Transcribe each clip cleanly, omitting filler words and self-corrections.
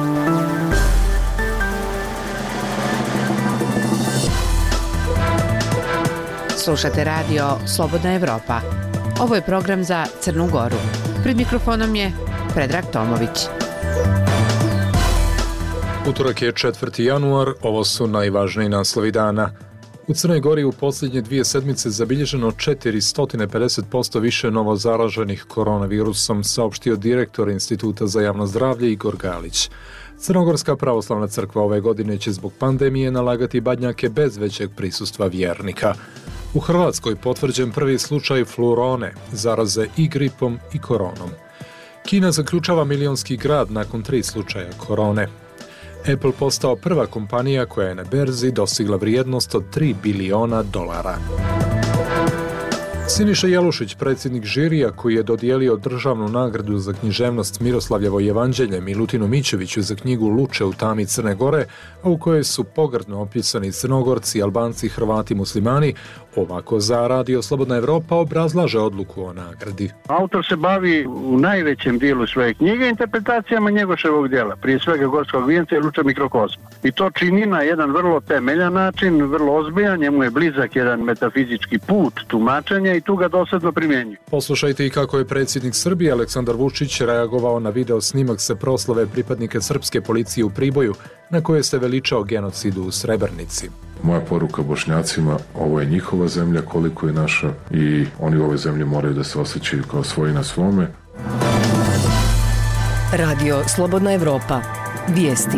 Slušate radio Slobodna Evropa. Ovo je program za Crnu Goru. Pred mikrofonom je Predrag Tomović. Utorak je 4. januar, ovo su najvažniji naslovi dana. U Crnoj Gori u posljednje 2 sedmice zabilježeno 450% više novozaraženih koronavirusom, saopštio direktor Instituta za javno zdravlje Igor Galić. Crnogorska pravoslavna crkva ove godine će zbog pandemije nalagati badnjake bez većeg prisustva vjernika. U Hrvatskoj potvrđen prvi slučaj flurone, zaraze i gripom i koronom. Kina zaključava milionski grad nakon 3 slučaja korone. Apple postao prva kompanija koja je na berzi dostigla vrijednost od $3 biliona. Siniša Jelušić, predsjednik žirija koji je dodijelio državnu nagradu za književnost Miroslavljevo evanđelje Milutinu Mićeviću za knjigu Luče u tami Crne Gore, a u kojoj su pogrdno opisani Crnogorci, Albanci, Hrvati, Muslimani, ovako za Radio Slobodna Evropa obrazlaže odluku o nagradi. Autor se bavi u najvećem dijelu svoje knjige interpretacijama Njegoševog djela, prije svega Gorskog vijenca i Luča mikrokozma. I to čini na jedan vrlo temeljan način, vrlo ozbiljan, njemu je blizak jedan metafizički put tumačenja i tu ga dosadno primjenjuje. Poslušajte i kako je predsjednik Srbije Aleksandar Vučić reagovao na video snimak sa proslave pripadnike srpske policije u Priboju, na kojoj se veličao genocidu u Srebrenici. Moja poruka Bošnjacima, ovo je njihova zemlja koliko je naša i oni u ovoj zemlji moraju da se osjećaju kao svoji na svome. Radio Slobodna Evropa. Vijesti.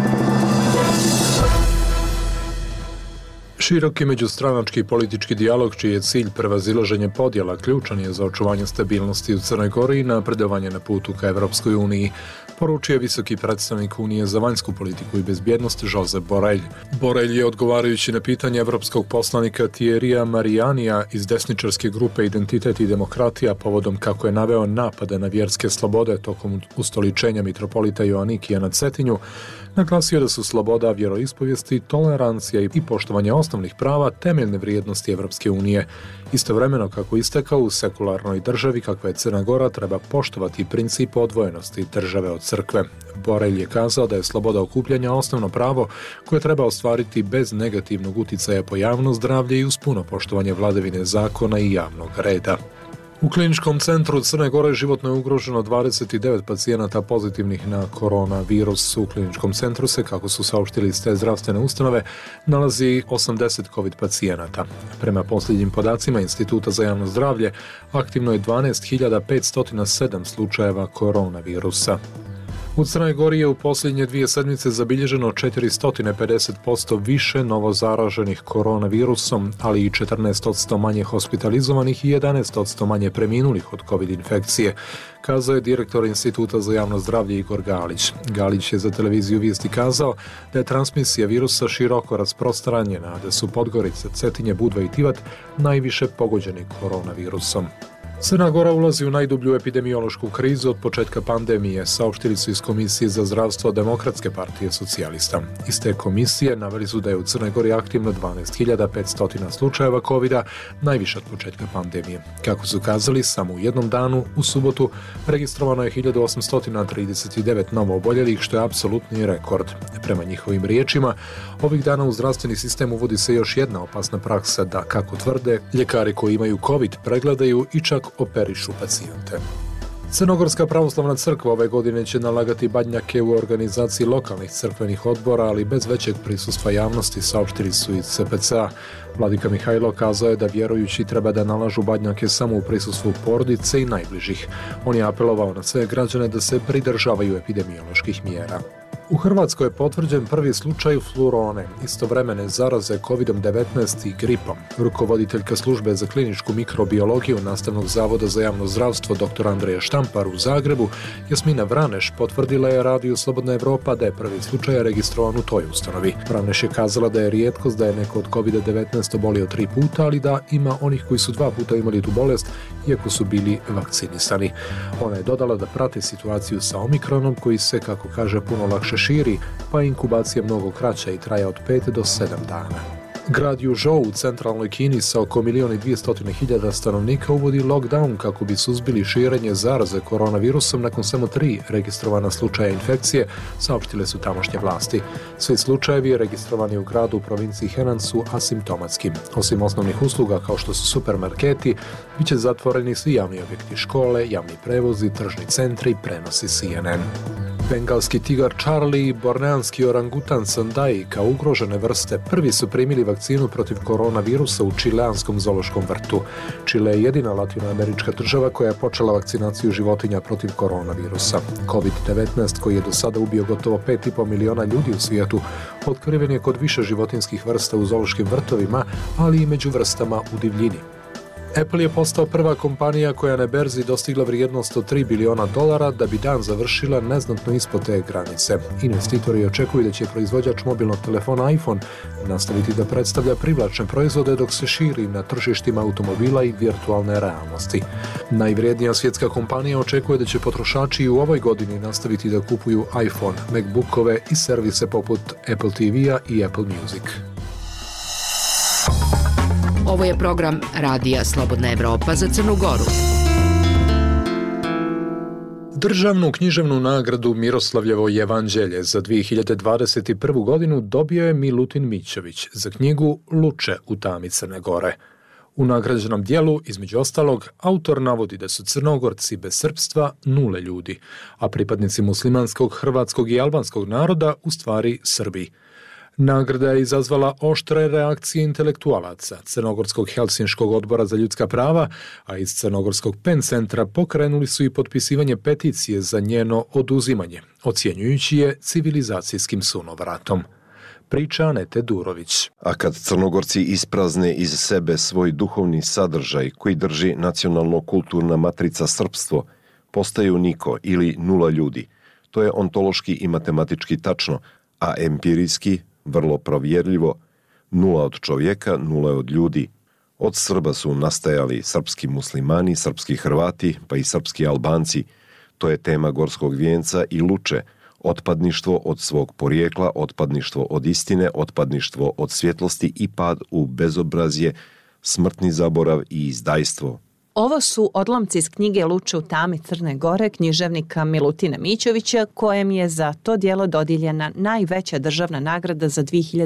Široki međustranački politički dijalog, čiji je cilj prevazilaženje podjela, ključan je za očuvanje stabilnosti u Crnoj Gori i napredovanje na putu ka Evropskoj uniji, poručio je visoki predstavnik Unije za vanjsku politiku i bezbjednost Josep Borrell. Borrell je odgovarajući na pitanje evropskog poslanika Thierrya Marijanija iz desničarske grupe Identitet i demokratija povodom kako je naveo napade na vjerske slobode tokom ustoličenja mitropolita Joanikija na Cetinju, naglasio da su sloboda vjeroispovijesti, tolerancija i poštovanje osnovnih prava temeljne vrijednosti Evropske unije. Istovremeno, kako istakao, u sekularnoj državi kakva je Crna Gora treba poštovati princip odvojenosti države od crkve. Borrell je kazao da je sloboda okupljanja osnovno pravo koje treba ostvariti bez negativnog uticaja po javno zdravlje i uz puno poštovanje vladavine zakona i javnog reda. U kliničkom centru Crne Gore životno je ugroženo 29 pacijenata pozitivnih na koronavirus. U kliničkom centru se, kako su saopštili iz te zdravstvene ustanove, nalazi 80 COVID pacijenata. Prema posljednjim podacima Instituta za javno zdravlje, aktivno je 12.507 slučajeva koronavirusa. U Crnoj Gori je u posljednje 2 sedmice zabilježeno 450% više novozaraženih koronavirusom, ali i 14% manje hospitalizovanih i 11% manje preminulih od COVID infekcije, kazao je direktor Instituta za javno zdravlje Igor Galić. Galić je za televiziju Vijesti kazao da je transmisija virusa široko rasprostranjena, da su Podgorica, Cetinje, Budva i Tivat najviše pogođeni koronavirusom. Crna Gora ulazi u najdublju epidemiološku krizu od početka pandemije, saopštili su iz Komisije za zdravstvo Demokratske partije socijalista. Iz te komisije naveli su da je u Crnoj Gori aktivno 12.500 slučajeva COVID-a, najviše od početka pandemije. Kako su kazali, samo u jednom danu, u subotu, registrovano je 1839 novo oboljelih, što je apsolutni rekord. Prema njihovim riječima, ovih dana u zdravstveni sistem uvodi se još jedna opasna praksa da, kako tvrde, ljekari koji imaju COVID pregledaju i čak operišu pacijente. Crnogorska pravoslavna crkva ove godine će nalagati badnjake u organizaciji lokalnih crkvenih odbora, ali bez većeg prisustva javnosti, saopštili su iz CPC-a. Vladika Mihajlo kazao je da vjerujući treba da nalažu badnjake samo u prisustvu porodice i najbližih. On je apelovao na sve građane da se pridržavaju epidemioloških mjera. U Hrvatskoj je potvrđen prvi slučaj flurone, istovremene zaraze COVID-19 i gripom. Rukovoditeljka službe za kliničku mikrobiologiju Nastavnog zavoda za javno zdravstvo dr. Andreja Štampar u Zagrebu, Jasmina Vraneš, potvrdila je Radio Slobodna Evropa da je prvi slučaj registrovan u toj ustanovi. Vraneš je kazala da je rijetkost da je neko od COVID-19 obolio 3 puta, ali da ima onih koji su 2 puta imali tu bolest, iako su bili vakcinisani. Ona je dodala da prate situaciju sa Omikronom, koji se, kako kaže, puno lakše širi, pa je inkubacija mnogo kraća i traje od 5 do 7 dana. Grad Yuzhou u centralnoj Kini sa oko 1.200.000 stanovnika uvodi lockdown kako bi suzbili širenje zaraze koronavirusom nakon samo 3 registrovana slučaja infekcije, saopštile su tamošnje vlasti. Svi slučajevi registrovani u gradu u provinciji Henan su asimptomatski. Osim osnovnih usluga kao što su supermarketi, bit će zatvoreni svi javni objekti, škole, javni prevozi, tržni centri, prenosi CNN. Bengalski tigar Charlie i borneanski orangutan Sandai kao ugrožene vrste prvi su primili vakcinu protiv koronavirusa u čileanskom zoološkom vrtu. Čile je jedina latinoamerička država koja je počela vakcinaciju životinja protiv koronavirusa. COVID-19, koji je do sada ubio gotovo 5,5 miliona ljudi u svijetu, otkriven je kod više životinskih vrsta u zoološkim vrtovima, ali i među vrstama u divljini. Apple je postao prva kompanija koja na berzi dostigla vrijednost od $3 biliona da bi dan završila neznatno ispod te granice. Investitori očekuju da će proizvođač mobilnog telefona iPhone nastaviti da predstavlja privlačne proizvode dok se širi na tržištima automobila i virtualne realnosti. Najvrijednija svjetska kompanija očekuje da će potrošači i u ovoj godini nastaviti da kupuju iPhone, MacBookove i servise poput Apple TV-a i Apple Music. Ovo je program Radija Slobodna Evropa za Crnu Goru. Državnu književnu nagradu Miroslavljevo jevanđelje za 2021. godinu dobio je Milutin Mićović za knjigu Luče u tami Crne Gore. U nagrađenom dijelu, između ostalog, autor navodi da su Crnogorci bez srpstva 0 ljudi, a pripadnici muslimanskog, hrvatskog i albanskog naroda u stvari Srbi. Nagrada je izazvala oštre reakcije intelektualaca, Crnogorskog Helsinškog odbora za ljudska prava, a iz Crnogorskog PEN centra pokrenuli su i potpisivanje peticije za njeno oduzimanje, ocjenjujući je civilizacijskim sunovratom. Priča Anete Durović. A kad Crnogorci isprazne iz sebe svoj duhovni sadržaj koji drži nacionalno-kulturna matrica srpstvo, postaju niko ili 0 ljudi. To je ontološki i matematički tačno, a empirijski vrlo provjerljivo, 0 od čovjeka, 0 od ljudi. Od Srba su nastajali srpski muslimani, srpski Hrvati, pa i srpski Albanci. To je tema Gorskog vijenca i Luče. Otpadništvo od svog porijekla, otpadništvo od istine, otpadništvo od svjetlosti i pad u bezobrazje, smrtni zaborav i izdajstvo. Ovo su odlomci iz knjige Luče u tami Crne Gore književnika Milutina Mićovića, kojem je za to djelo dodijeljena najveća državna nagrada za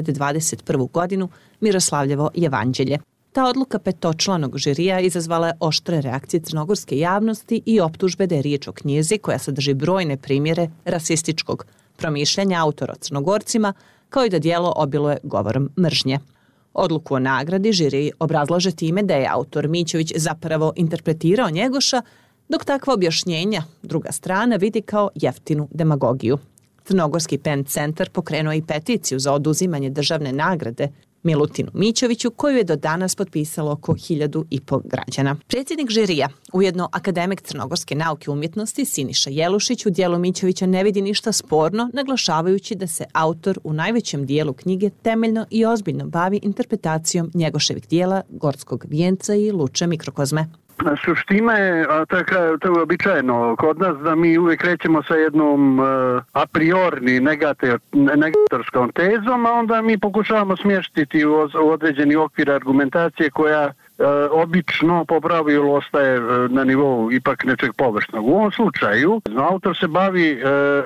2021. godinu Miroslavljevo jevanđelje. Ta odluka petočlanog žirija izazvala je oštre reakcije crnogorske javnosti i optužbe da je riječ o knjizi koja sadrži brojne primjere rasističkog promišljanja autora o Crnogorcima, kao i da djelo obiluje govorom mržnje. Odluku o nagradi žiri obrazlaže time da je autor Mićović zapravo interpretirao Njegoša, dok takva objašnjenja druga strana vidi kao jeftinu demagogiju. Crnogorski PEN centar pokrenuo i peticiju za oduzimanje državne nagrade Milutinu Mićoviću, koju je do danas potpisalo oko 1.500 građana. Predsjednik žirija, ujedno akademik crnogorske nauke i umjetnosti Siniša Jelušić u djelu Mićovića ne vidi ništa sporno, naglašavajući da se autor u najvećem dijelu knjige temeljno i ozbiljno bavi interpretacijom Njegoševih dijela Gorskog vijenca i Luče mikrokozme. Suština je, to je običajno kod nas, da mi uvijek krećemo sa jednom a priorni negatorskom tezom, a onda mi pokušavamo smještiti u određeni okvir argumentacije koja obično po pravilu ostaje na nivou ipak nečeg površnog. U ovom slučaju autor se bavi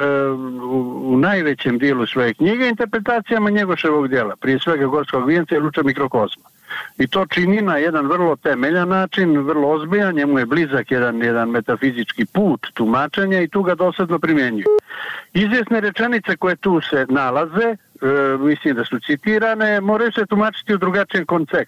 u najvećem dijelu svoje knjige interpretacijama Njegoševog djela, prije svega Gorskog vijenca i Luče mikrokozma. I to čini na jedan vrlo temeljan način, vrlo ozbiljan, njemu je blizak jedan metafizički put tumačenja i tu ga dosadno primjenjuje. Izvjesne rečenice koje tu se nalaze, mislim da su citirane, moraju se tumačiti u drugačijem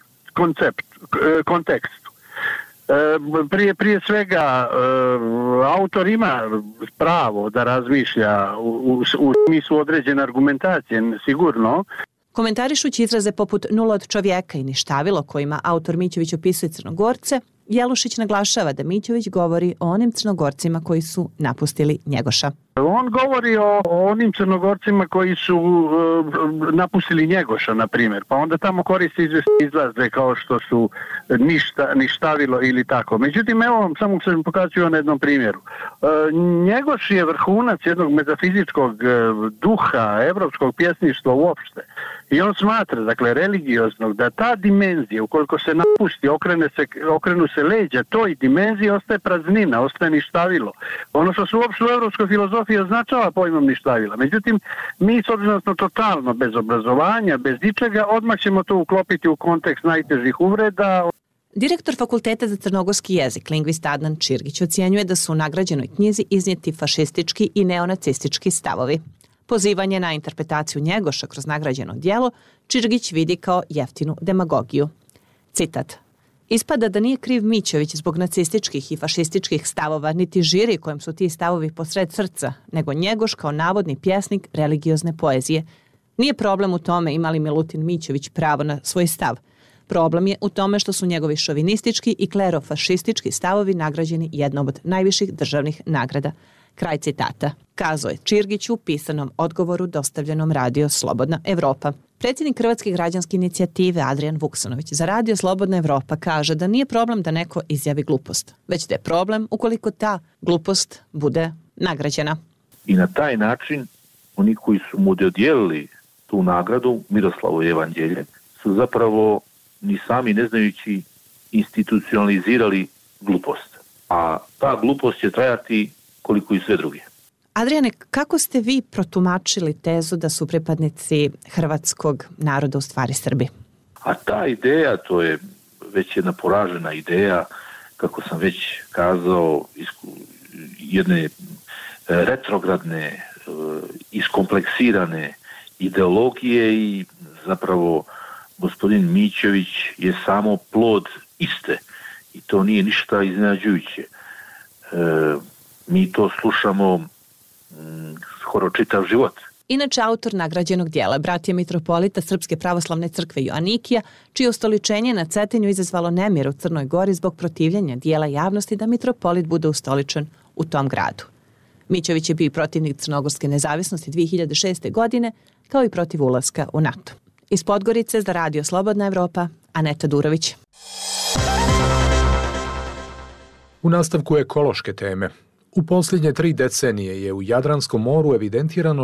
kontekstu. Prije svega, autor ima pravo da razmišlja u smislu određene argumentacije, sigurno. Komentarišući izraze poput 0 od čovjeka i ništavilo kojima autor Mićović opisuje Crnogorce, Jelušić naglašava da Mićović govori o onim Crnogorcima koji su napustili Njegoša. On govori o onim Crnogorcima koji su napustili Njegoša, na primjer, pa onda tamo koristi izraze kao što su ništavilo ili tako. Međutim, evo, samo se pokazuju na jednom primjeru. Njegoš je vrhunac jednog metafizičkog duha, evropskog pjesništva uopšte. I on smatra, dakle, religioznog, da ta dimenzija, ukoliko se napusti, okrenu se leđa, toj dimenziji ostaje praznina, ostaje ništavilo. Ono što se uopšte u evropskoj filozofiji označava pojmom ništavila. Međutim, mi s obzirom totalno bez obrazovanja, bez ničega, odmah ćemo to uklopiti u kontekst najtežih uvreda. Direktor Fakulteta za crnogorski jezik, lingvista Adnan Čirgić, ocjenjuje da su u nagrađenoj knjizi iznijeti fašistički i neonacistički stavovi. Pozivanje na interpretaciju Njegoša kroz nagrađeno djelo Čirgić vidi kao jeftinu demagogiju. Citat: "Ispada da nije kriv Mićović zbog nacističkih i fašističkih stavova, niti žiri kojem su ti stavovi posred srca, nego Njegoš kao navodni pjesnik religiozne poezije. Nije problem u tome ima li Milutin Mićović pravo na svoj stav. Problem je u tome što su njegovi šovinistički i klerofašistički stavovi nagrađeni jednom od najviših državnih nagrada." Kraj citata. Kazao je Čirgić u pisanom odgovoru dostavljenom Radio Slobodna Evropa. Predsjednik Hrvatske građanske inicijative Adrijan Vuksanović za Radio Slobodna Evropa kaže da nije problem da neko izjavi glupost, već da je problem ukoliko ta glupost bude nagrađena. I na taj način oni koji su mu dodijelili tu nagradu, Miroslavo Evanđelje, su zapravo ni sami ne znajući institucionalizirali glupost. A ta glupost će trajati koliko i sve druge. Adriane, kako ste vi protumačili tezu da su pripadnici hrvatskog naroda u stvari Srbi? A ta ideja, to je već jedna poražena ideja, kako sam već kazao, jedne retrogradne, iskompleksirane ideologije i zapravo gospodin Mićović je samo plod iste i to nije ništa iznenađujuće. Mi to slušamo skoro čitav život. Inače, autor nagrađenog dijela, bratije mitropolita Srpske pravoslavne crkve Joanikija, čije ustoličenje na Cetinju izazvalo nemir u Crnoj Gori zbog protivljenja dijela javnosti da mitropolit bude ustoličen u tom gradu. Mićović je bio protivnik crnogorske nezavisnosti 2006. godine, kao i protiv ulaska u NATO. Iz Podgorice za Radio Slobodna Evropa, Aneta Durović. U nastavku ekološke teme. U posljednje 3 decenije je u Jadranskom moru evidentirano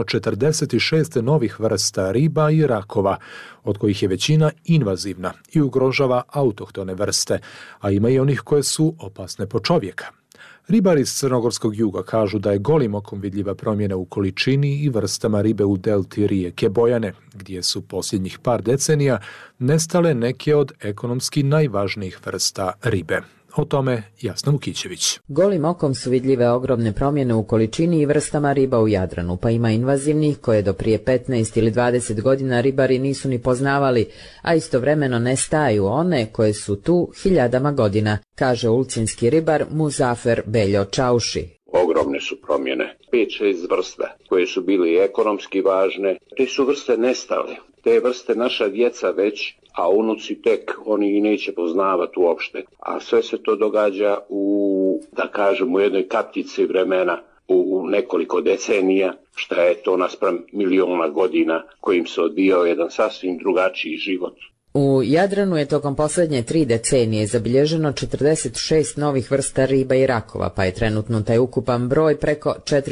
46 novih vrsta riba i rakova, od kojih je većina invazivna i ugrožava autohtone vrste, a ima i onih koje su opasne po čovjeka. Ribari iz Crnogorskog juga kažu da je golim okom vidljiva promjena u količini i vrstama ribe u delti rijeke Bojane, gdje su posljednjih par decenija nestale neke od ekonomski najvažnijih vrsta ribe. O tome Jasna Vukićević. Golim okom su vidljive ogromne promjene u količini i vrstama riba u Jadranu, pa ima invazivnih koje do prije 15 ili 20 godina ribari nisu ni poznavali, a istovremeno nestaju one koje su tu hiljadama godina, kaže ulcinski ribar Muzafer Beljo Čauši. Ogromne su promjene. 5-6 vrsta koje su bili ekonomski važne, te su vrste nestale. Te vrste naša djeca već, a unuci tek, oni i neće poznavati uopšte. A sve se to događa u jednoj kaptici vremena, u nekoliko decenija, šta je to naspram miliona godina kojim se odvijao jedan sasvim drugačiji život. U Jadranu je tokom posljednje 3 decenije zabilježeno 46 novih vrsta riba i rakova, pa je trenutno taj ukupan broj preko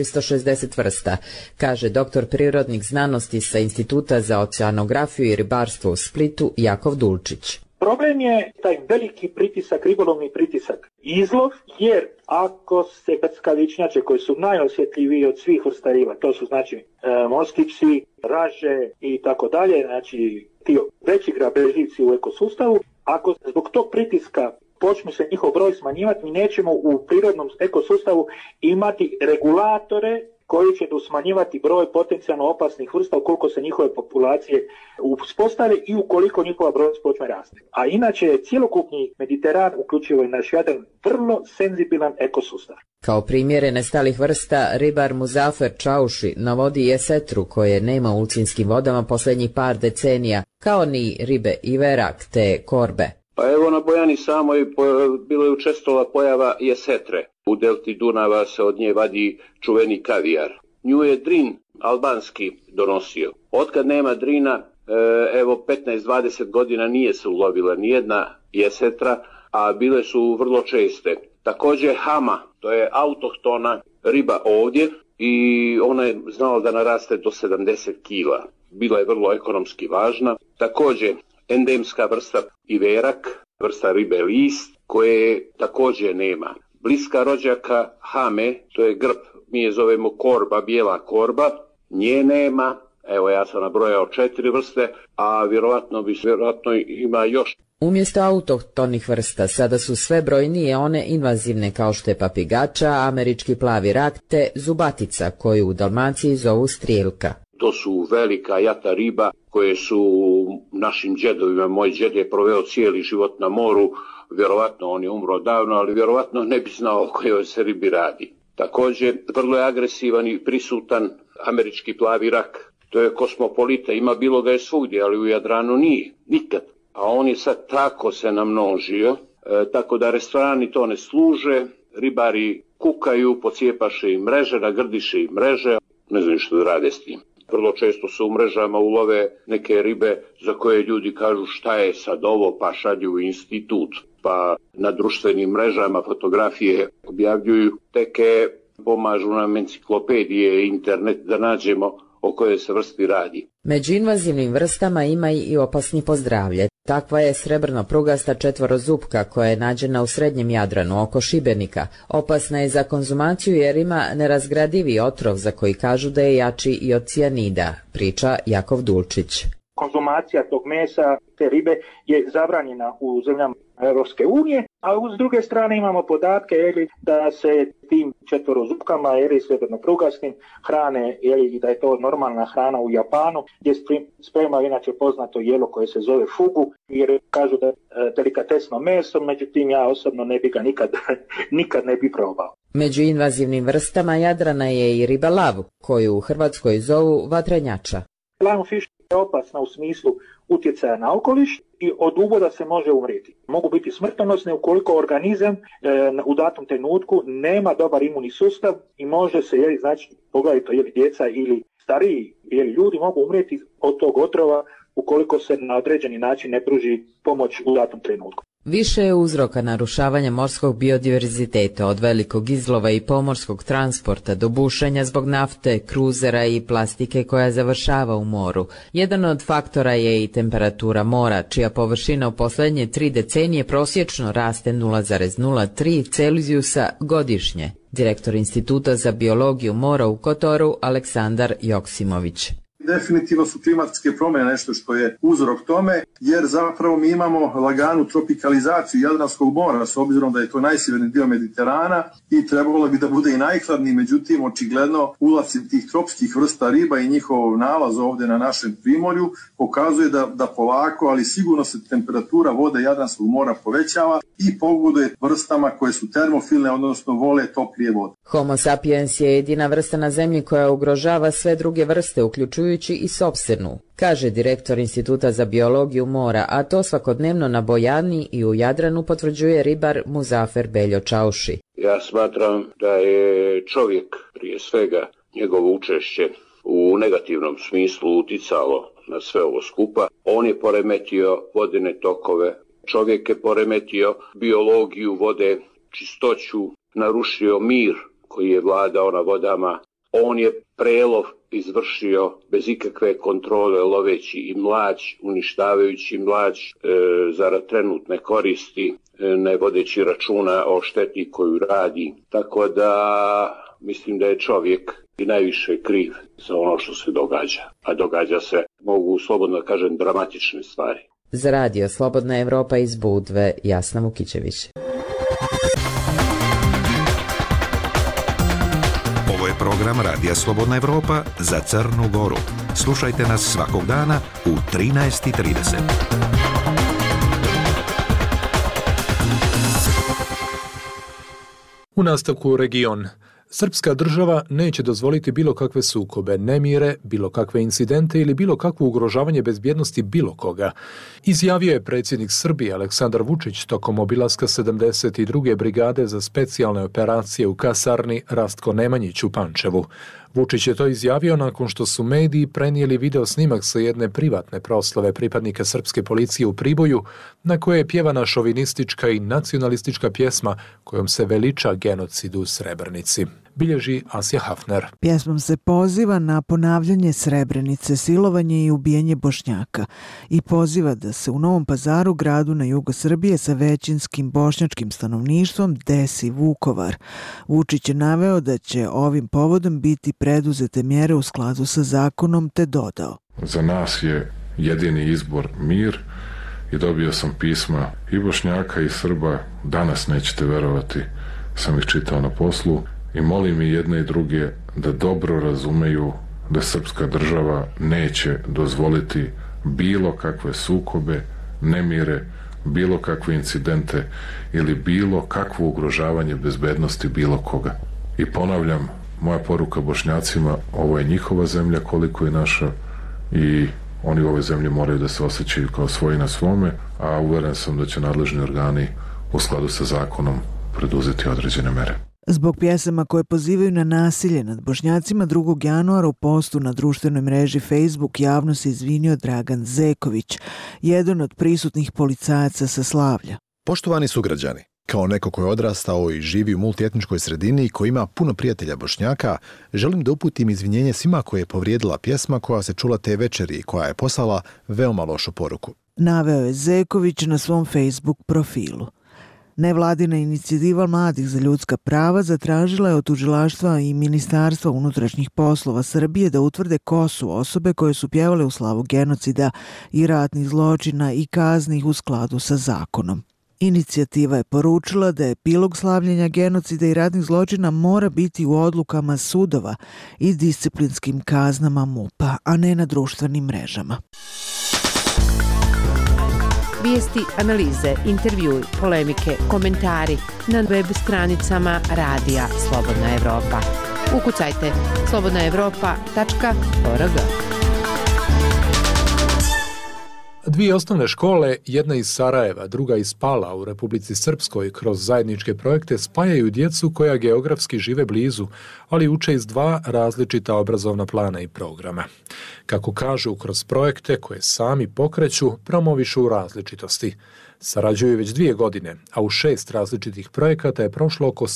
460 vrsta, kaže doktor prirodnih znanosti sa Instituta za oceanografiju i ribarstvo u Splitu Jakov Dulčić. Problem je taj veliki pritisak, ribolovni pritisak, izlov, jer ako se krskavičnjače koji su najosjetljiviji od svih vrsta riba, to su znači morski psi, raže i tako dalje, znači ti veći grabežljivci u ekosustavu, ako zbog tog pritiska počne se njihov broj smanjivati, mi nećemo u prirodnom ekosustavu imati regulatore koji će smanjivati broj potencijalno opasnih vrsta ukoliko se njihove populacije uspostave i ukoliko njihova brojnost počne rasti. A inače je cjelokupni Mediteran, uključivo i naš Jadran, vrlo senzibilan ekosustav. Kao primjere nestalih vrsta ribar Muzafer Čauši navodi jesetru koje nema u ulcinskim vodama posljednjih par decenija, kao ni ribe iverak te korbe. Pa evo na Bojani samoj bilo je učestala pojava jesetre. U delti Dunava se od nje vadi čuveni kavijar. nju je Drin albanski donosio. Otkad nema Drina, evo 15-20 godina nije se ulovila nijedna jesetra, a bile su vrlo česte. Također hama, to je autohtona riba ovdje i ona je znala da naraste do 70 kila. Bila je vrlo ekonomski važna. Također endemska vrsta iverak, vrsta ribe list, koje također nema. Bliska rođaka hame, to je grb, mi je zovemo korba, bijela korba, nje nema. Evo ja sam nabrojao 4 vrste, a vjerovatno ima još. Umjesto autohtonih vrsta sada su sve brojnije one invazivne kao što je papigača, američki plavi rak te zubatica koju u Dalmaciji zovu strijelka. To su velika jata riba koje su našim džedovima, moj džed je proveo cijeli život na moru, vjerovatno on je umro davno, ali vjerovatno ne bi znao o kojoj se ribi radi. Također vrlo je agresivan i prisutan američki plavi rak. To je kosmopolita, ima bilo ga je svugdje, ali u Jadranu nije, nikad. A on je sad tako se namnožio, tako da restorani to ne služe, ribari kukaju, pocijepaše im mreže, nagrdiše im mreže, ne znam što da rade s tim. Vrlo često se u mrežama ulove neke ribe za koje ljudi kažu šta je sad ovo, pa šalju u institut, pa na društvenim mrežama fotografije objavljuju, teke pomažu nam enciklopedije, internet da nađemo o kojoj se vrsti radi. Među invazivnim vrstama ima i opasni po zdravlje. Takva je srebrno-prugasta četvorozupka koja je nađena u srednjem Jadranu oko Šibenika. Opasna je za konzumaciju jer ima nerazgradivi otrov za koji kažu da je jači i od cijanida, priča Jakov Dulčić. Konzumacija tog mesa, te ribe, je zabranjena u zemljama Europske unije, a s druge strane imamo podatke da se tim četvorozupkama srebrno-prugastim hrane i da je to normalna hrana u Japanu, gdje spremaju inače poznato jelo koje se zove fugu, jer kažu da je delikatesno meso, međutim ja osobno ne bi ga nikad ne bi probao. Među invazivnim vrstama Jadrana je i riba lav, koju u Hrvatskoj zovu vatrenjača. Lungfish je opasna u smislu utjecaja na okoliš i od uvoda se može umrijeti. Mogu biti smrtonosne ukoliko organizam u datom trenutku nema dobar imunni sustav i može se, znači, poglavito djeca ili stariji ljudi mogu umrijeti od tog otrova ukoliko se na određeni način ne pruži pomoć u datom trenutku. Više je uzroka narušavanja morskog biodiverziteta od velikog izlova i pomorskog transporta do bušenja zbog nafte, kruzera i plastike koja završava u moru. Jedan od faktora je i temperatura mora, čija površina u posljednje 3 decenije prosječno raste 0,03 Celzijusa godišnje. Direktor Instituta za biologiju mora u Kotoru Aleksandar Joksimović. Definitivno su klimatske promjene nešto što je uzrok tome, jer zapravo mi imamo laganu tropikalizaciju Jadranskog mora, s obzirom da je to najsjeverni dio Mediterana i trebalo bi da bude i najhladniji, međutim očigledno ulasci tih tropskih vrsta riba i njihov nalaz ovdje na našem primorju pokazuje da polako, ali sigurno se temperatura vode Jadranskog mora povećava i pogoduje vrstama koje su termofilne, odnosno vole toplije vode. Homo sapiens je jedina vrsta na zemlji koja ugrožava sve druge vrste, uključujući i sopstvenu, kaže direktor Instituta za biologiju mora, a to svakodnevno na Bojani i u Jadranu potvrđuje ribar Muzafer Beljo Čauši. Ja smatram da je čovjek prije svega njegovo učešće u negativnom smislu uticalo na sve ovo skupa. On je poremetio vodene tokove, čovjek je poremetio biologiju vode, čistoću, narušio mir koji je vladao na vodama. On je prelov izvršio bez ikakve kontrole, loveći i mlađ, uništavajući mlađ zarad trenutne koristi, ne vodeći računa o šteti koju radi. Tako da mislim da je čovjek i najviše kriv za ono što se događa. A događa se, mogu slobodno kažem, dramatične stvari. Za radio Slobodna Evropa iz Budve, Jasna Vukićević. Ovo je program Radija Slobodna Evropa za Crnu Goru. Slušajte nas svakog dana u 13:30. U nastavku region. Srpska država neće dozvoliti bilo kakve sukobe, nemire, bilo kakve incidente ili bilo kakvo ugrožavanje bezbjednosti bilo koga. Izjavio je predsjednik Srbije Aleksandar Vučić tokom obilaska 72. brigade za specijalne operacije u kasarni Rastko Nemanjić u Pančevu. Vučić je to izjavio nakon što su mediji prenijeli video snimak sa jedne privatne proslave pripadnika srpske policije u Priboju, na kojoj je pjevana šovinistička i nacionalistička pjesma kojom se veliča genocid u Srebrenici. Bilježi Asja Hafner. Pjesmom se poziva na ponavljanje Srebrenice, silovanje i ubijanje Bošnjaka i poziva da se u Novom Pazaru, gradu na jugu Srbije sa većinskim bošnjačkim stanovništvom, desi Vukovar. Vučić je naveo da će ovim povodom biti preduzete mjere u skladu sa zakonom, te dodao: Za nas je jedini izbor mir i dobio sam pisma i Bošnjaka i Srba, danas nećete verovati, sam ih čitao na poslu, i molim i jedne i druge da dobro razumeju da srpska država neće dozvoliti bilo kakve sukobe, nemire, bilo kakve incidente ili bilo kakvo ugrožavanje bezbednosti bilo koga. I ponavljam, moja poruka Bošnjacima, ovo je njihova zemlja koliko je naša i oni u ovoj zemlji moraju da se osjećaju kao svoji na svome, a uveren sam da će nadležni organi u skladu sa zakonom preduzeti određene mere. Zbog pjesama koje pozivaju na nasilje nad Bošnjacima 2. januara u postu na društvenoj mreži Facebook javno se izvinio Dragan Zeković, jedan od prisutnih policajaca sa Slavlja. Poštovani sugrađani, kao neko ko je odrastao i živi u multietničkoj sredini i koji ima puno prijatelja Bošnjaka, želim da uputim izvinjenje svima koje je povrijedila pjesma koja se čula te večeri i koja je poslala veoma lošu poruku. Naveo je Zeković na svom Facebook profilu. Nevladina inicijativa mladih za ljudska prava zatražila je od tužilaštva i Ministarstva unutrašnjih poslova Srbije da utvrde ko su osobe koje su pjevale u slavu genocida i ratnih zločina i kazni ih u skladu sa zakonom. Inicijativa je poručila da epilog slavljenja genocida i ratnih zločina mora biti u odlukama sudova i disciplinskim kaznama MUP-a, a ne na društvenim mrežama. Vijesti, analize, intervjui, polemike, komentari na web stranicama Radija Slobodna Evropa. Ukucajte slobodnaevropa.org. Dvije osnovne škole, jedna iz Sarajeva, druga iz Pala u Republici Srpskoj, kroz zajedničke projekte spajaju djecu koja geografski žive blizu, ali uče iz dva različita obrazovna plana i programa. Kako kažu, kroz projekte koje sami pokreću, promovišu različitosti. Sarađuju već 2 godine, a u 6 različitih projekata je prošlo oko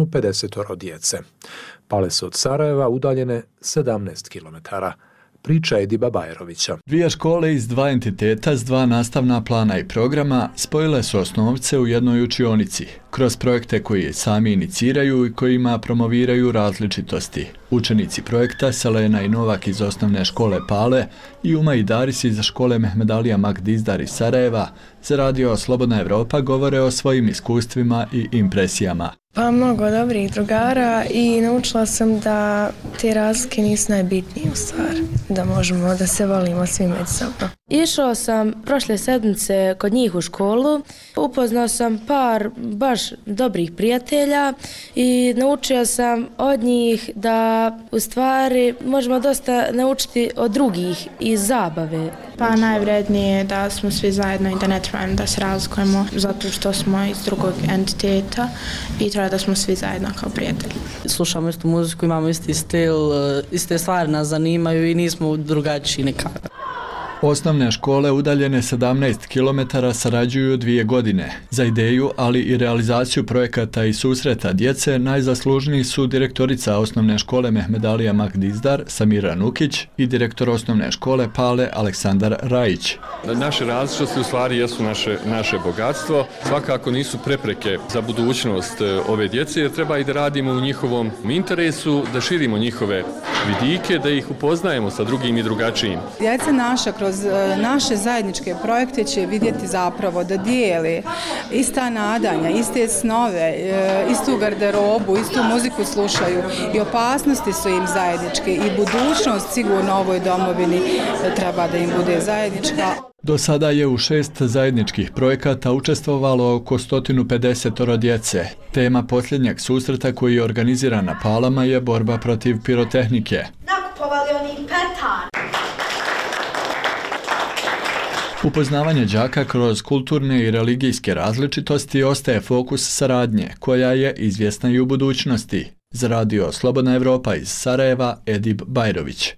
150 djece. Pale su od Sarajeva udaljene 17 kilometara. Priča Ediba Bajrovića. Dvije škole iz dva entiteta s dva nastavna plana i programa spojile su osnovce u jednoj učionici, kroz projekte koji sami iniciraju i kojima promoviraju različitosti. Učenici projekta Selena i Novak iz osnovne škole Pale i Uma i Daris iz škole Mehmedalija Magdizdar iz Sarajeva za Radio Slobodna Evropa govore o svojim iskustvima i impresijama. Pa mnogo dobrih drugara i naučila sam da te razlike nisu najbitnije u stvari, da možemo da se volimo svi međusobno. Išao sam prošle sedmice kod njih u školu, upoznao sam par baš dobrih prijatelja i naučio sam od njih da u stvari možemo dosta naučiti od drugih iz zabave. Pa najvrednije je da smo svi zajedno i da ne trebamo da se razlikujemo zato što smo iz drugog entiteta i treba da smo svi zajedno kao prijatelji. Slušamo istu muziku, imamo isti stil, iste stvari nas zanimaju i nismo drugačiji nikada. Osnovne škole udaljene 17 km sarađuju 2 godine. Za ideju, ali i realizaciju projekata i susreta djece najzaslužniji su direktorica osnovne škole Mehmedalija Magdizdar Samira Nukić i direktor osnovne škole Pale Aleksandar Rajić. Naše različitosti u stvari jesu naše bogatstvo. Svakako nisu prepreke za budućnost ove djece jer treba i da radimo u njihovom interesu, da širimo njihove vidike, da ih upoznajemo sa drugim i drugačijim. Djeca naša kroz naše zajedničke projekte će vidjeti zapravo da dijeli ista nadanja, iste snove, istu garderobu, istu muziku slušaju i opasnosti su im zajedničke i budućnost sigurno ovoj domovini treba da im bude zajednička. Do sada je u 6 zajedničkih projekata učestvovalo oko 150 djece. Tema posljednjeg susreta koji je organiziran na Palama je borba protiv pirotehnike. Nakupovali oni petar. Upoznavanje đaka kroz kulturne i religijske različitosti ostaje fokus saradnje, koja je izvjesna i u budućnosti. Za radio Slobodna Evropa iz Sarajeva, Edip Bajrović.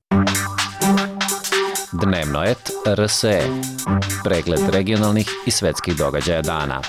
Dnevnoet RSE. Pregled regionalnih i svetskih događaja dana.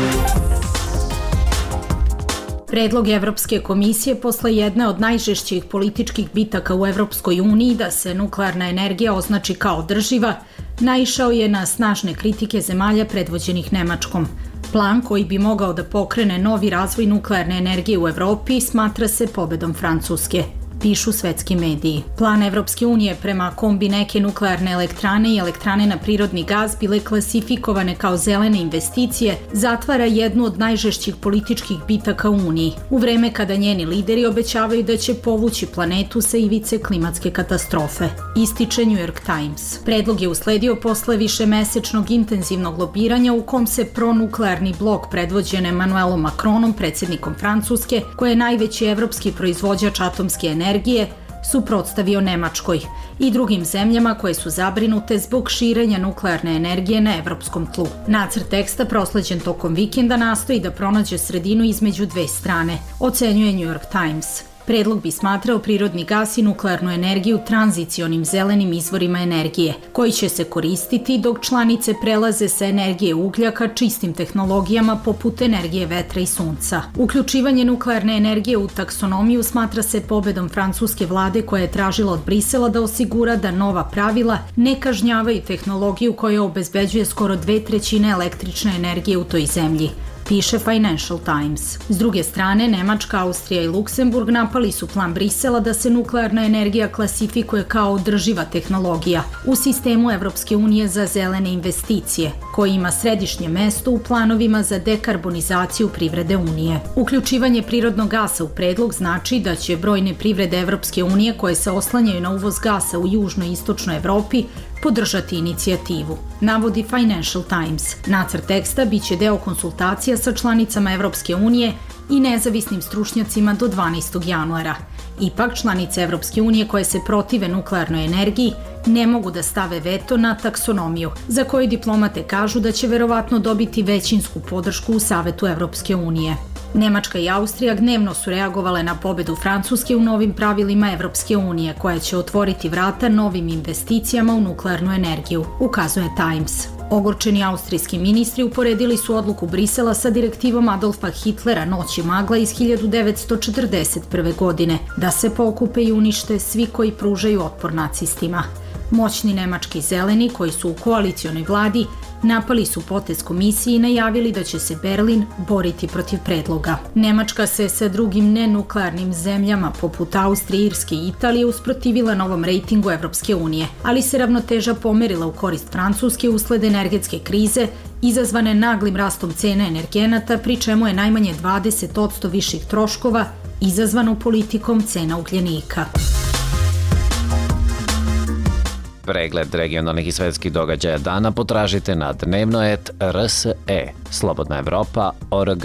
Predlog Evropske komisije posle jedne od najžešćih političkih bitaka u Evropskoj uniji da se nuklearna energija označi kao održiva, naišao je na snažne kritike zemalja predvođenih Nemačkom. Plan koji bi mogao da pokrene novi razvoj nuklearne energije u Evropi smatra se pobedom Francuske, pišu svetski mediji. Plan Evropske unije prema kombi neke nuklearne elektrane i elektrane na prirodni gaz bile klasifikovane kao zelene investicije zatvara jednu od najžešćih političkih bitaka u Uniji, u vreme kada njeni lideri obećavaju da će povući planetu sa ivice klimatske katastrofe, ističe New York Times. Predlog je usledio posle višemesečnog intenzivnog lobiranja u kom se pronuklearni blok predvođen Emmanuelom Macronom, predsjednikom Francuske, koji je najveći evropski proizvođač atomske energije, suprotstavio Nemačkoj i drugim zemljama koje su zabrinute zbog širenja nuklearne energije na evropskom tlu. Nacrt teksta prosleđen tokom vikenda nastoji da pronađe sredinu između dve strane, ocenjuje New York Times. Predlog bi smatrao prirodni gas i nuklearnu energiju tranzicionim zelenim izvorima energije, koji će se koristiti dok članice prelaze sa energije uglja ka čistim tehnologijama poput energije vetra i sunca. Uključivanje nuklearne energije u taksonomiju smatra se pobedom francuske vlade koja je tražila od Brisela da osigura da nova pravila ne kažnjavaju tehnologiju koja obezbeđuje skoro 2/3 električne energije u toj zemlji, piše Financial Times. S druge strane, Nemačka, Austrija i Luksemburg napali su plan Brisela da se nuklearna energija klasifikuje kao održiva tehnologija u sistemu Evropske unije za zelene investicije, koji ima središnje mesto u planovima za dekarbonizaciju privrede Unije. Uključivanje prirodnog gasa u predlog znači da će brojne privrede Evropske unije koje se oslanjaju na uvoz gasa u južnoj i istočnoj Evropi podržati inicijativu, navodi Financial Times. Nacrt teksta biće deo konsultacija sa članicama Evropske unije i nezavisnim stručnjacima do 12. januara. Ipak, članice Evropske unije koje se protive nuklearnoj energiji ne mogu da stave veto na taksonomiju, za koju diplomate kažu da će verovatno dobiti većinsku podršku u Savetu Evropske unije. Nemačka i Austrija gnevno su reagovale na pobedu Francuske u novim pravilima Evropske unije, koja će otvoriti vrata novim investicijama u nuklearnu energiju, ukazuje Times. Ogorčeni austrijski ministri uporedili su odluku Brisela sa direktivom Adolfa Hitlera Noći magla iz 1941. godine, da se pokupe i unište svi koji pružaju otpor nacistima. Moćni nemački zeleni, koji su u koalicionoj vladi, napali su potez komisiji i najavili da će se Berlin boriti protiv predloga. Nemačka se sa drugim nenuklearnim zemljama poput Austrije, Irske i Italije usprotivila novom rejtingu Evropske unije, ali se ravnoteža pomerila u korist Francuske usled energetske krize izazvane naglim rastom cena energenata, pri čemu je najmanje 20% viših troškova izazvano politikom cena ugljenika. Pregled regionalnih i svetskih događaja dana potražite na dnevnoet RSE, Slobodna Evropa.org.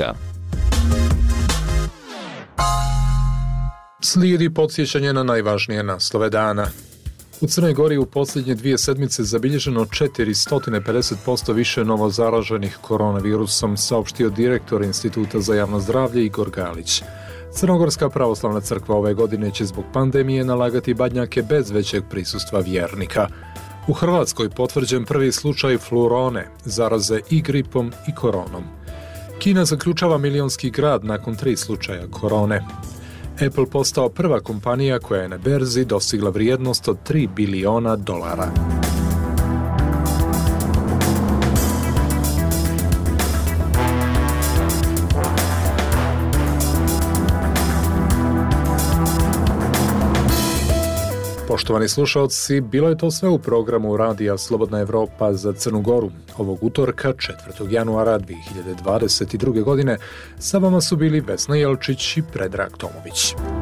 Slijedi podsjećanje na najvažnije naslove dana. U Crnoj Gori u posljednje 2 sedmice zabilježeno 450% više novo zaraženih koronavirusom, saopštio direktor Instituta za javno zdravlje Igor Galić. Crnogorska pravoslavna crkva ove godine će zbog pandemije nalagati badnjake bez većeg prisustva vjernika. U Hrvatskoj potvrđen prvi slučaj flurone, zaraze i gripom i koronom. Kina zaključava milionski grad nakon 3 slučaja korone. Apple postao prva kompanija koja je na berzi dostigla vrijednost od $3 biliona. Poštovani slušalci, bilo je to sve u programu Radija Slobodna Evropa za Crnu Goru. Ovog utorka, 4. januara 2022. godine, sa vama su bili Vesna Jelčić i Predrag Tomović.